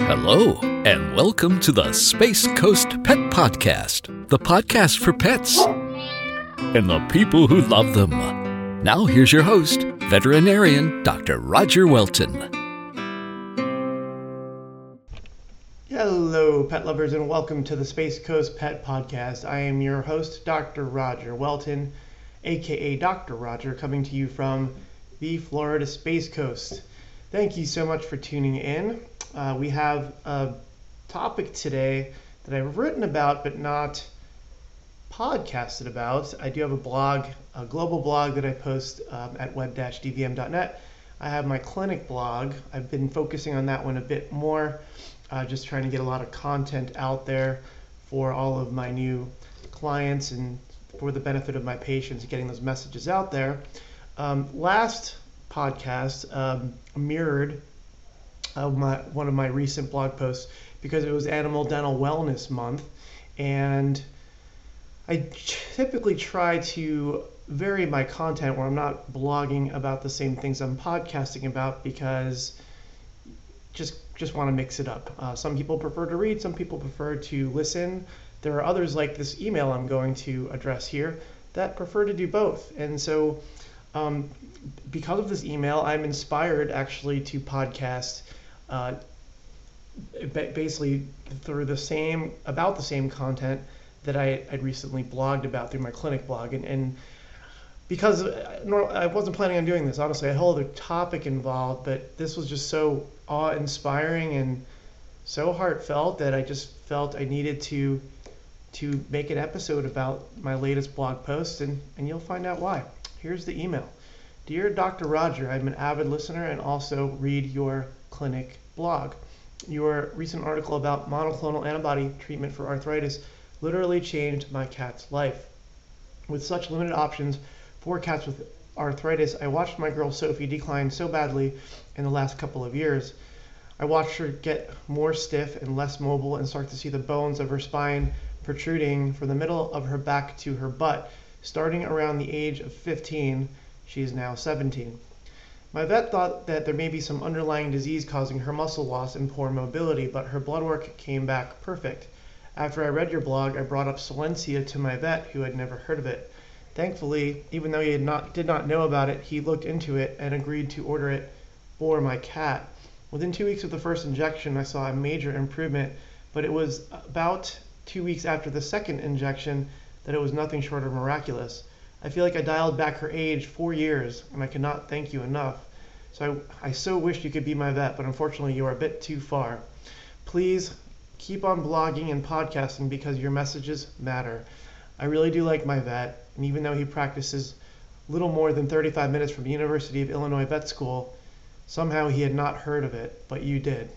Hello, and welcome to the Space Coast Pet Podcast, the podcast for pets and the people who love them. Now here's your host, veterinarian Dr. Roger Welton. Hello, pet lovers, and welcome to the Space Coast Pet Podcast. I am your host, Dr. Roger Welton, aka Dr. Roger, coming to you from the Florida Space Coast. Thank you so much for tuning in. We have a topic today that I've written about but not podcasted about. I do have a blog, a global blog that I post at web-dvm.net. I have my clinic blog. I've been focusing on that one a bit more, just trying to get a lot of content out there for all of my new clients and for the benefit of my patients, getting those messages out there. Last podcast mirrored one of my recent blog posts because it was Animal Dental Wellness Month, and I typically try to vary my content where I'm not blogging about the same things I'm podcasting about because just want to mix it up. Some people prefer to read, some people prefer to listen. There are others, like this email I'm going to address here, that prefer to do both. And so because of this email, I'm inspired actually to podcast basically through about the same content that I'd recently blogged about through my clinic blog. And because I wasn't planning on doing this, honestly, I had a whole other topic involved, but this was just so awe-inspiring and so heartfelt that I just felt I needed to make an episode about my latest blog post, and you'll find out why. Here's the email. Dear Dr. Roger, I'm an avid listener and also read your clinic blog. Your recent article about monoclonal antibody treatment for arthritis literally changed my cat's life. With such limited options for cats with arthritis, I watched my girl Sophie decline so badly in the last couple of years. I watched her get more stiff and less mobile and start to see the bones of her spine protruding from the middle of her back to her butt. Starting around the age of 15, she is now 17. My vet thought that there may be some underlying disease causing her muscle loss and poor mobility, but her blood work came back perfect. After I read your blog, I brought up Solensia to my vet, who had never heard of it. Thankfully, even though he did not know about it, he looked into it and agreed to order it for my cat. Within 2 weeks of the first injection, I saw a major improvement, but it was about 2 weeks after the second injection that it was nothing short of miraculous. I feel like I dialed back her age 4 years, and I cannot thank you enough. So I so wish you could be my vet, but unfortunately you are a bit too far. Please keep on blogging and podcasting because your messages matter. I really do like my vet, and even though he practices little more than 35 minutes from the University of Illinois Vet School, somehow he had not heard of it, but you did.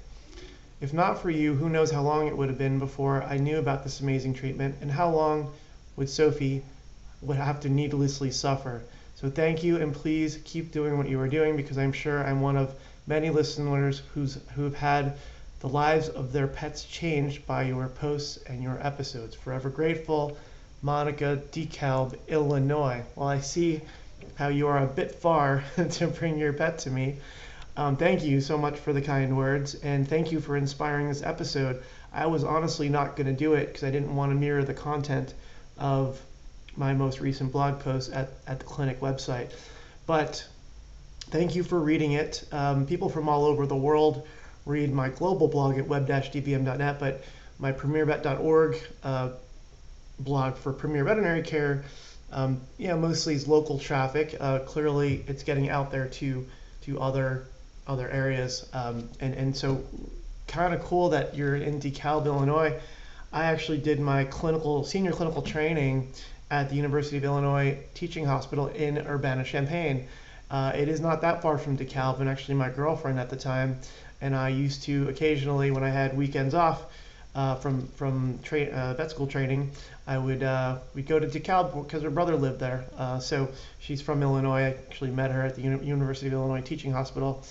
If not for you, who knows how long it would have been before I knew about this amazing treatment, and how long would Sophie would have to needlessly suffer. So thank you, and please keep doing what you are doing, because I'm sure I'm one of many listeners who have had the lives of their pets changed by your posts and your episodes. Forever grateful, Monica, DeKalb, Illinois. Well, I see how you are a bit far to bring your pet to me. Thank you so much for the kind words, and thank you for inspiring this episode. I was honestly not going to do it because I didn't want to mirror the content of my most recent blog post at the clinic website. But thank you for reading it. People from all over the world read my global blog at web-dvm.net, but my premiervet.org blog for Premier Veterinary Care, mostly is local traffic. Clearly, it's getting out there to other areas, and so kind of cool that you're in DeKalb, Illinois. I actually did my senior clinical training at the University of Illinois Teaching Hospital in Urbana-Champaign. It is not that far from DeKalb, and actually my girlfriend at the time and I used to occasionally, when I had weekends off from vet school training, we'd go to DeKalb because her brother lived there. So she's from Illinois. I actually met her at the University of Illinois Teaching Hospital.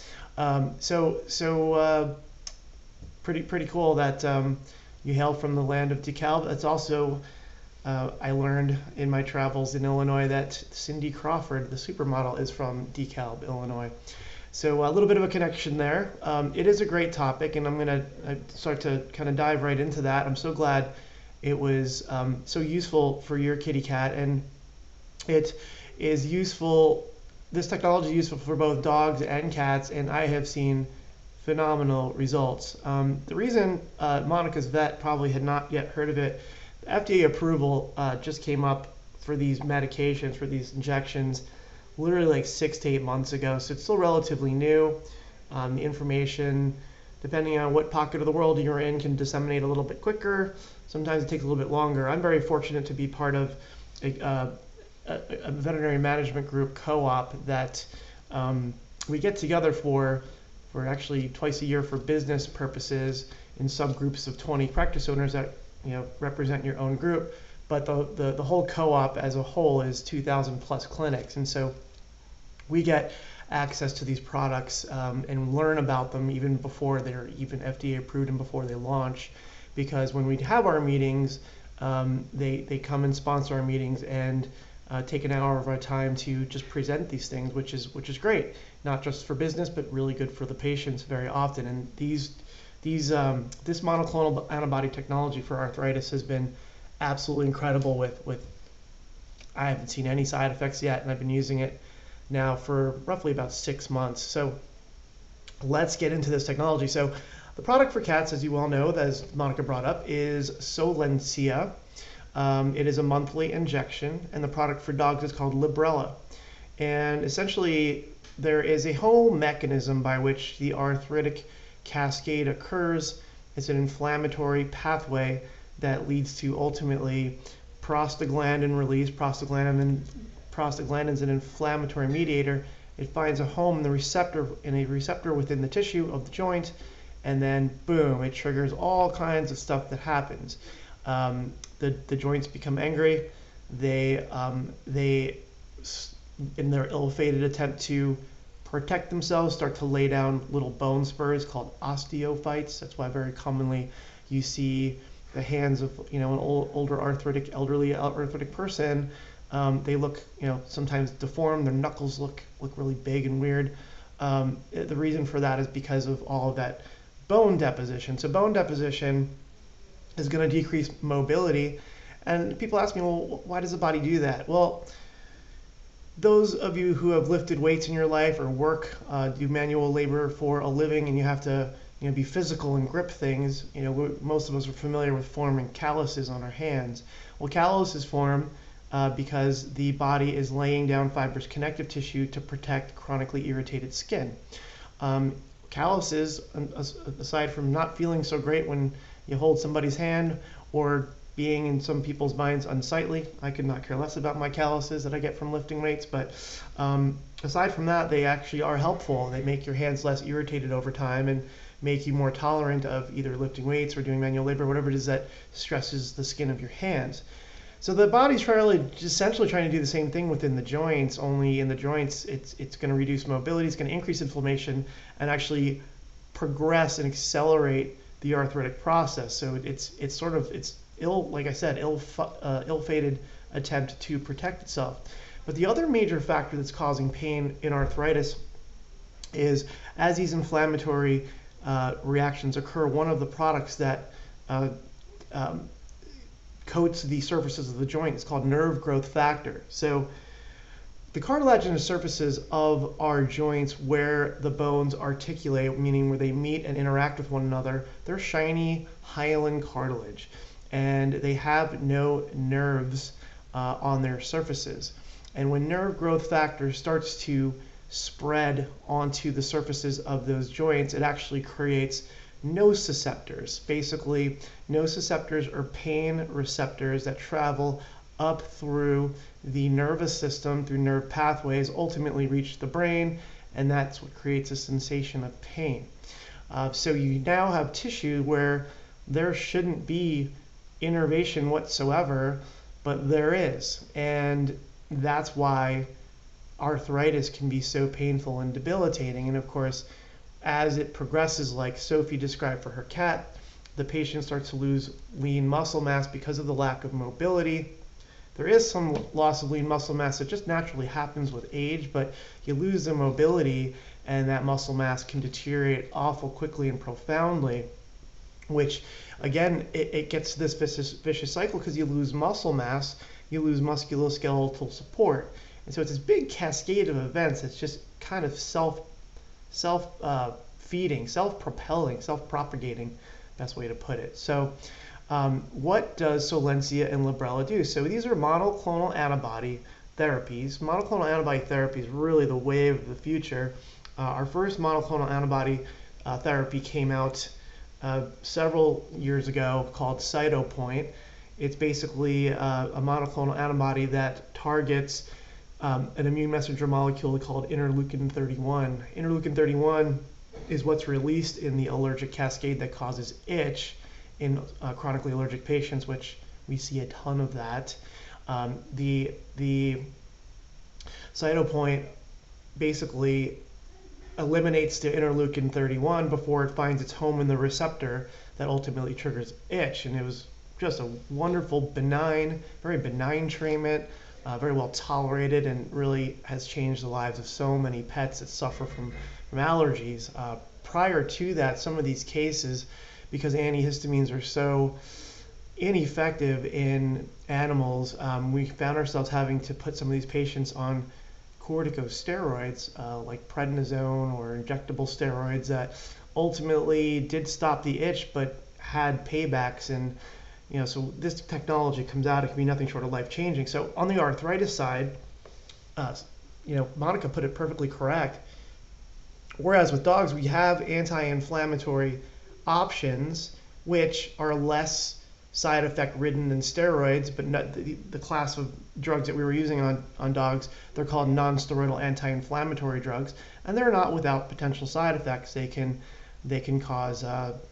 Pretty cool that you hail from the land of DeKalb. That's also I learned in my travels in Illinois that Cindy Crawford, the supermodel, is from DeKalb, Illinois. So a little bit of a connection there. It is a great topic, and I'm going to start to kind of dive right into that. I'm so glad it was so useful for your kitty cat, and it is useful. This technology is useful for both dogs and cats, and I have seen phenomenal results. The reason Monica's vet probably had not yet heard of it, the FDA approval just came up for these medications, for these injections, literally like 6 to 8 months ago. So it's still relatively new. The information, depending on what pocket of the world you're in, can disseminate a little bit quicker. Sometimes it takes a little bit longer. I'm very fortunate to be part of a veterinary management group co-op that we get together for actually twice a year for business purposes in subgroups of 20 practice owners that represent your own group. But the whole co-op as a whole is 2,000 plus clinics, and so we get access to these products and learn about them even before they're even FDA approved and before they launch. Because when we have our meetings, they come and sponsor our meetings and take an hour of our time to just present these things, which is great, not just for business but really good for the patients very often. And this monoclonal antibody technology for arthritis has been absolutely incredible. With I haven't seen any side effects yet, and I've been using it now for roughly about 6 months. So let's get into this technology. So the product for cats, as you well know, as Monica brought up, is Solensia. It is a monthly injection, and the product for dogs is called Librela. And essentially, there is a whole mechanism by which the arthritic cascade occurs. It's an inflammatory pathway that leads to ultimately prostaglandin release. Prostaglandin is an inflammatory mediator. It finds a home in a receptor within the tissue of the joint, and then boom, it triggers all kinds of stuff that happens. The joints become angry. They in their ill-fated attempt to protect themselves, start to lay down little bone spurs called osteophytes. That's why very commonly you see the hands of an elderly arthritic person. They look sometimes deformed. Their knuckles look really big and weird. The reason for that is because of all of that bone deposition. So bone deposition is going to decrease mobility. And people ask me, well, why does the body do that? Well, those of you who have lifted weights in your life or do manual labor for a living, and you have to be physical and grip things, most of us are familiar with forming calluses on our hands. Well, calluses form because the body is laying down fibrous connective tissue to protect chronically irritated skin. Calluses, aside from not feeling so great when you hold somebody's hand or being in some people's minds unsightly, I could not care less about my calluses that I get from lifting weights, but aside from that, they actually are helpful. They make your hands less irritated over time and make you more tolerant of either lifting weights or doing manual labor, whatever it is that stresses the skin of your hands. So the body's essentially trying to do the same thing within the joints, only in the joints it's going to reduce mobility, it's going to increase inflammation, and actually progress and accelerate the arthritic process. So it's ill-fated attempt to protect itself. But the other major factor that's causing pain in arthritis is as these inflammatory reactions occur, one of the products that coats the surfaces of the joint is called nerve growth factor. So the cartilaginous surfaces of our joints where the bones articulate, meaning where they meet and interact with one another, they're shiny hyaline cartilage, and they have no nerves on their surfaces. And when nerve growth factor starts to spread onto the surfaces of those joints, it actually creates nociceptors. Basically, nociceptors are pain receptors that travel up through the nervous system, through nerve pathways, ultimately reach the brain, and that's what creates a sensation of pain. So you now have tissue where there shouldn't be innervation whatsoever, but there is. And that's why arthritis can be so painful and debilitating. And of course, as it progresses, like Sophie described for her cat, the patient starts to lose lean muscle mass because of the lack of mobility. There is some loss of lean muscle mass that just naturally happens with age, but you lose the mobility, and that muscle mass can deteriorate awful quickly and profoundly, which again, it gets to this vicious cycle because you lose muscle mass, you lose musculoskeletal support. And so it's this big cascade of events that's just kind of self-feeding, self-propelling, self-propagating, best way to put it. So what does Solensia and Librela do? So these are monoclonal antibody therapies. Monoclonal antibody therapy is really the wave of the future. Our first monoclonal antibody therapy came out several years ago called Cytopoint. It's basically a monoclonal antibody that targets an immune messenger molecule called interleukin-31. Interleukin-31 is what's released in the allergic cascade that causes itch in chronically allergic patients, which we see a ton of that. The Cytopoint basically eliminates the interleukin-31 before it finds its home in the receptor that ultimately triggers itch. And it was just a wonderful, very benign treatment, very well tolerated, and really has changed the lives of so many pets that suffer from allergies. Prior to that, some of these cases, because antihistamines are so ineffective in animals, we found ourselves having to put some of these patients on corticosteroids like prednisone or injectable steroids that ultimately did stop the itch but had paybacks. And so this technology comes out, it can be nothing short of life-changing. So on the arthritis side, Monica put it perfectly correct. Whereas with dogs, we have anti-inflammatory options which are less side effect ridden than steroids, but not the class of drugs that we were using on dogs, they're called non-steroidal anti-inflammatory drugs, and they're not without potential side effects. They can cause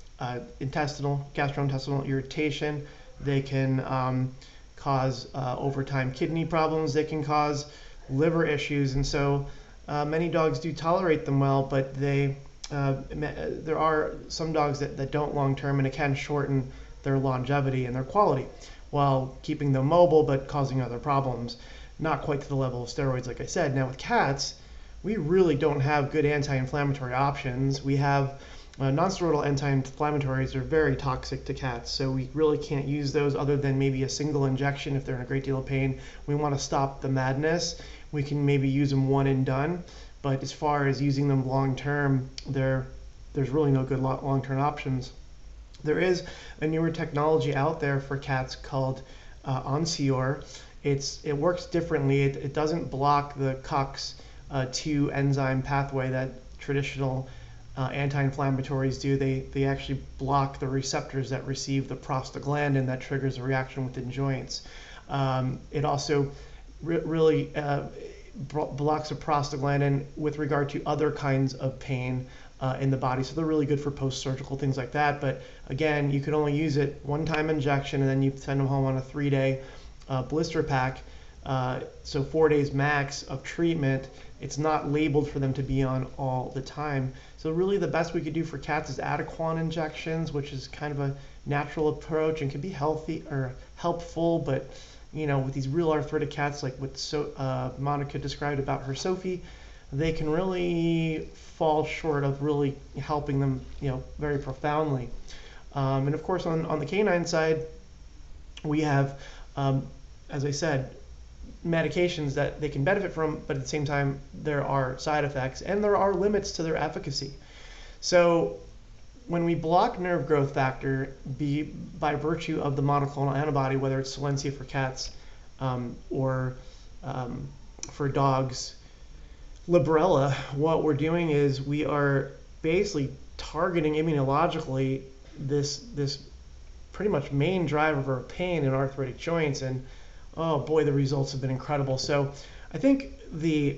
gastrointestinal irritation. They can cause over time kidney problems. They can cause liver issues, and so many dogs do tolerate them well, but there are some dogs that don't long term, and it can shorten their longevity and their quality while keeping them mobile but causing other problems. Not quite to the level of steroids, like I said. Now with cats, we really don't have good anti-inflammatory options. We have non-steroidal anti-inflammatories are very toxic to cats, so we really can't use those other than maybe a single injection if they're in a great deal of pain. We want to stop the madness. We can maybe use them one and done, but as far as using them long term, there's really no good long-term options. There is a newer technology out there for cats called Onsior. It works differently. It doesn't block the COX-2 enzyme pathway that traditional anti-inflammatories do. They actually block the receptors that receive the prostaglandin that triggers a reaction within joints. It also really blocks the prostaglandin with regard to other kinds of pain in the body. So they're really good for post-surgical things like that. But again, you can only use it one-time injection, and then you send them home on a 3-day blister pack. So 4 days max of treatment. It's not labeled for them to be on all the time. So really the best we could do for cats is Adequan injections, which is kind of a natural approach and can be healthy or helpful, but with these real arthritic cats like what Monica described about her Sophie, they can really fall short of really helping them, very profoundly. And of course, on the canine side, we have, as I said, medications that they can benefit from, but at the same time, there are side effects and there are limits to their efficacy. So when we block nerve growth factor by virtue of the monoclonal antibody, whether it's Solensia for cats or for dogs, Librela, what we're doing is we are basically targeting immunologically this pretty much main driver of pain in arthritic joints, and oh boy, the results have been incredible. So I think the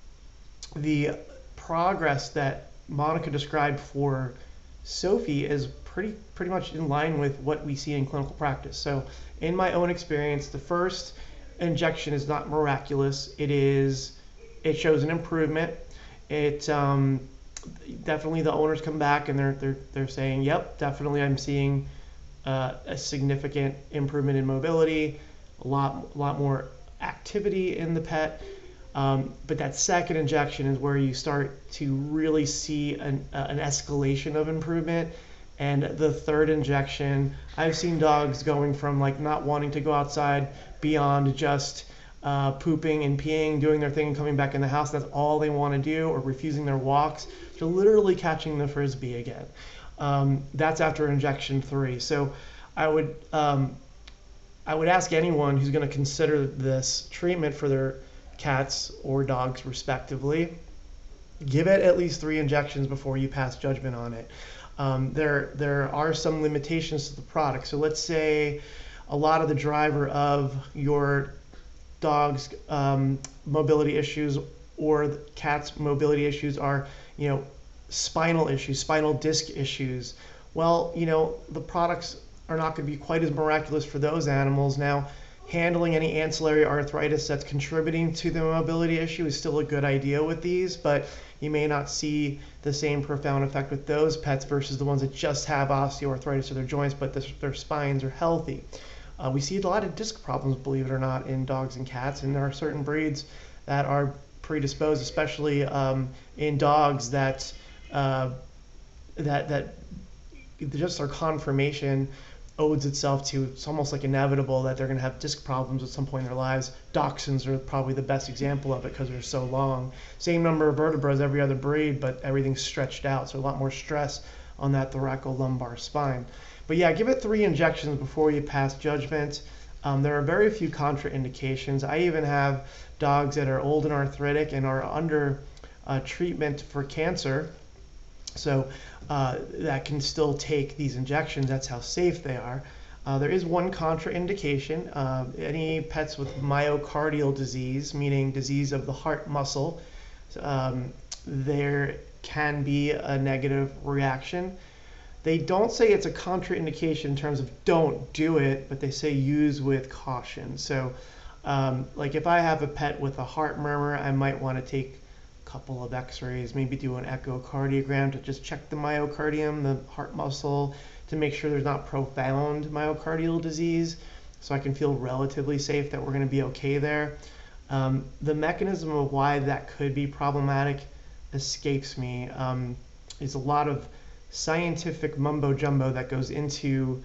progress that Monica described for Sophie is pretty much in line with what we see in clinical practice. So in my own experience, the first injection is not miraculous. It shows an improvement. It definitely, the owners come back and they're saying, yep, definitely I'm seeing a significant improvement in mobility, a lot more activity in the pet. But that second injection is where you start to really see an escalation of improvement. And the third injection, I've seen dogs going from like not wanting to go outside beyond just pooping and peeing, doing their thing and coming back in the house. That's all they want to do, or refusing their walks, to literally catching the Frisbee again. That's after injection 3. So I would ask anyone who's going to consider this treatment for their cats or dogs respectively, give it at least 3 injections before you pass judgment on it. There are some limitations to the product. So let's say a lot of the driver of your dog's mobility issues or the cat's mobility issues are, spinal issues, spinal disc issues. Well, the products are not going to be quite as miraculous for those animals. Now, handling any ancillary arthritis that's contributing to the mobility issue is still a good idea with these, but you may not see the same profound effect with those pets versus the ones that just have osteoarthritis of their joints, but their spines are healthy. We see a lot of disc problems, believe it or not, in dogs and cats, and there are certain breeds that are predisposed, especially in dogs that just their conformation owes itself to, it's almost like inevitable that they're going to have disc problems at some point in their lives. Dachshunds are probably the best example of it because they're so long. Same number of vertebrae as every other breed, but everything's stretched out, so a lot more stress on that thoracolumbar spine. But yeah, give it 3 injections before you pass judgment. There are very few contraindications. I even have dogs that are old and arthritic and are under treatment for cancer. So that can still take these injections. That's how safe they are. There is one contraindication. Any pets with myocardial disease, meaning disease of the heart muscle, there can be a negative reaction. They don't say it's a contraindication in terms of don't do it, but they say use with caution. So like if I have a pet with a heart murmur, I might want to take couple of x-rays, maybe do an echocardiogram to just check the myocardium, the heart muscle, to make sure there's not profound myocardial disease, so I can feel relatively safe that we're going to be okay there. The mechanism of why that could be problematic escapes me. There's a lot of scientific mumbo jumbo that goes into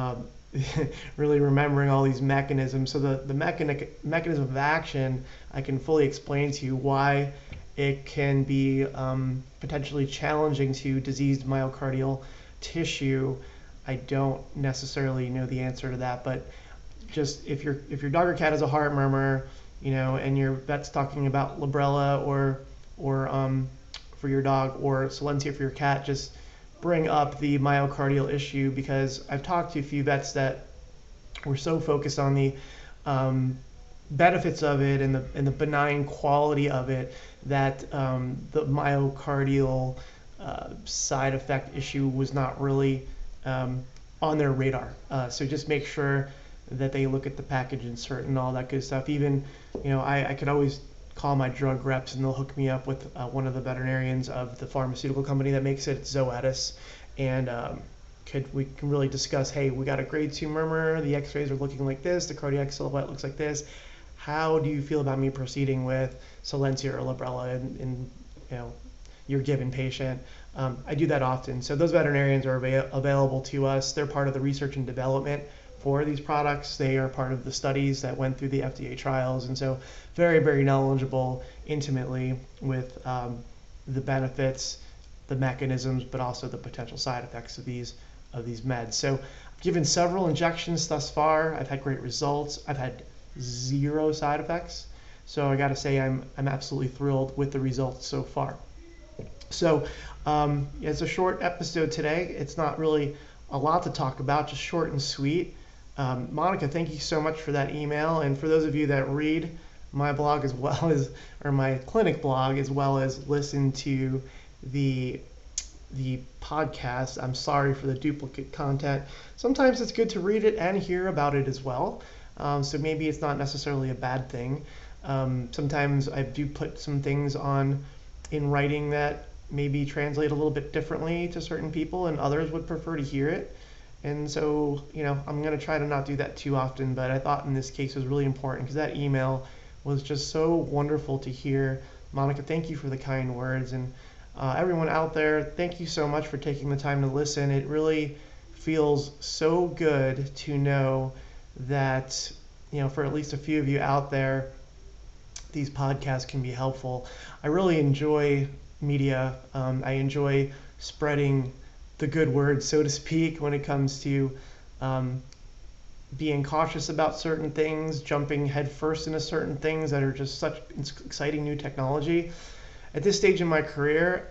really remembering all these mechanisms. So the mechanism of action, I can fully explain to you why it can be potentially challenging to diseased myocardial tissue. I don't necessarily know the answer to that, but just if your dog or cat has a heart murmur, and your vet's talking about Librela or for your dog, or Solensia for your cat, just bring up the myocardial issue, because I've talked to a few vets that were so focused on the benefits of it and the benign quality of it that the myocardial side effect issue was not really on their radar. So just make sure that they look at the package insert and all that good stuff. Even, I could always call my drug reps and they'll hook me up with one of the veterinarians of the pharmaceutical company that makes it, Zoetis, and we can really discuss, hey, we got a grade 2 murmur, the x-rays are looking like this, the cardiac silhouette looks like this. How do you feel about me proceeding with Solensia or Librela in your given patient? I do that often. So those veterinarians are available to us. They're part of the research and development for these products. They are part of the studies that went through the FDA trials, and so very, very knowledgeable intimately with the benefits, the mechanisms, but also the potential side effects of these meds. So I've given several injections thus far. I've had great results. I've had 0 side effects. So I got to say I'm absolutely thrilled with the results so far. So it's a short episode today. It's not really a lot to talk about, just short and sweet. Monica, thank you so much for that email. And for those of you that read my blog or my clinic blog, as well as listen to the podcast, I'm sorry for the duplicate content. Sometimes it's good to read it and hear about it as well. So maybe it's not necessarily a bad thing. Sometimes I do put some things in writing that maybe translate a little bit differently to certain people, and others would prefer to hear it. And so, I'm going to try to not do that too often, but I thought in this case it was really important because that email was just so wonderful to hear. Monica, thank you for the kind words. And everyone out there, thank you so much for taking the time to listen. It really feels so good to know that, for at least a few of you out there, these podcasts can be helpful. I really enjoy media. I enjoy spreading the good word, so to speak, when it comes to being cautious about certain things, jumping headfirst into certain things that are just such exciting new technology. At this stage in my career,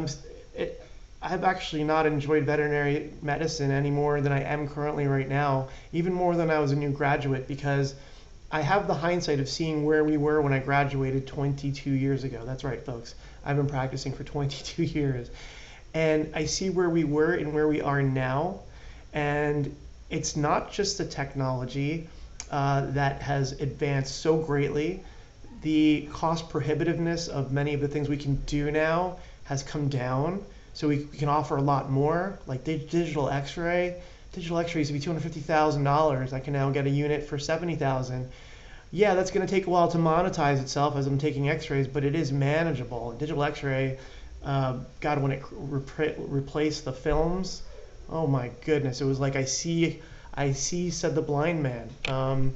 I've actually not enjoyed veterinary medicine any more than I am currently right now, even more than I was a new graduate, because I have the hindsight of seeing where we were when I graduated 22 years ago. That's right, folks. I've been practicing for 22 years. And I see where we were and where we are now. And it's not just the technology that has advanced so greatly. The cost prohibitiveness of many of the things we can do now has come down. So we can offer a lot more, like digital x-ray. Digital x-ray used to be $250,000. I can now get a unit for $70,000. Yeah, that's going to take a while to monetize itself as I'm taking x-rays, but it is manageable. Digital x-ray, God, when it replaced the films, oh my goodness, it was like I see, said the blind man.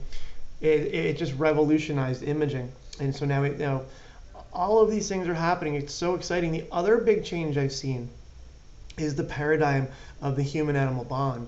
It just revolutionized imaging. And so now, all of these things are happening. It's so exciting. The other big change I've seen is the paradigm of the human-animal bond.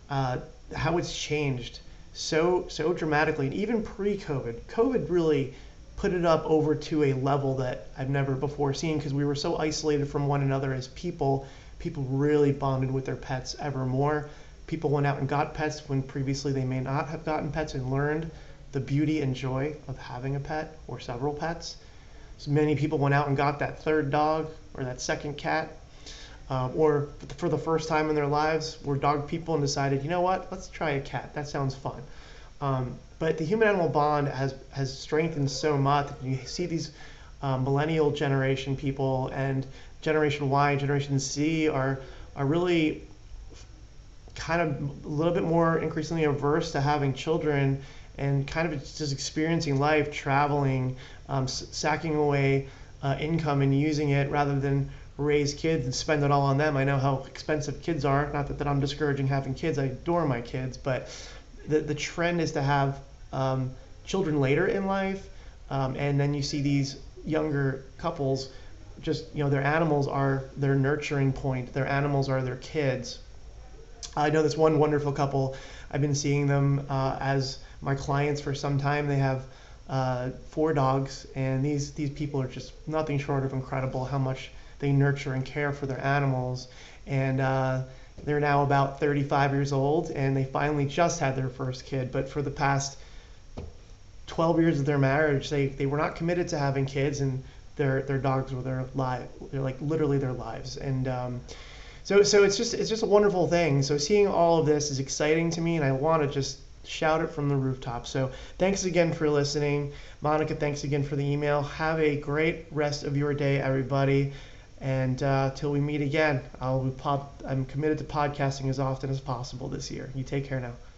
How it's changed so dramatically. And even pre-COVID, COVID really put it up over to a level that I've never before seen, because we were so isolated from one another as people. People really bonded with their pets ever more. People went out and got pets when previously they may not have gotten pets, and learned the beauty and joy of having a pet or several pets. So many people went out and got that third dog or that second cat, or for the first time in their lives were dog people and decided, you know what, let's try a cat. That sounds fun. But the human-animal bond has strengthened so much. You see these millennial generation people and Generation Y, Generation Z are really kind of a little bit more increasingly averse to having children, and kind of just experiencing life, traveling, sacking away income and using it rather than raise kids and spend it all on them. I know how expensive kids are. Not that I'm discouraging having kids. I adore my kids, but the trend is to have children later in life, and then you see these younger couples, just their animals are their nurturing point. Their animals are their kids. I know this one wonderful couple. I've been seeing them as my clients for some time. They have 4 dogs, and these people are just nothing short of incredible how much they nurture and care for their animals. And they're now about 35 years old, and they finally just had their first kid. But for the past 12 years of their marriage, they were not committed to having kids, and their dogs were their life. They're like literally their lives. And so it's just a wonderful thing. So seeing all of this is exciting to me, and I want to just shout it from the rooftop. So thanks again for listening. Monica, thanks again for the email. Have a great rest of your day, everybody. And till we meet again, I'm committed to podcasting as often as possible this year. You take care now.